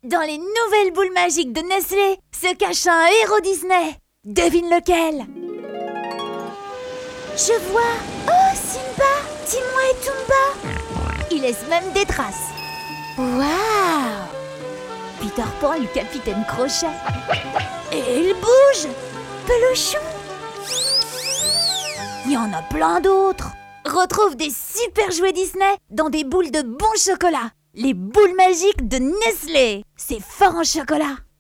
Dans les nouvelles boules magiques de Nestlé se cache un héros Disney. Devine lequel? Je vois. Oh, Simba, Timon et Pumba. Il laisse même des traces. Waouh! Peter Pan et le capitaine Crochet. Et il bouge. Peluchon. Il y en a plein d'autres. Retrouve des super jouets Disney dans des boules de bon chocolat. Les boules magiques de Nestlé. C'est fort en chocolat.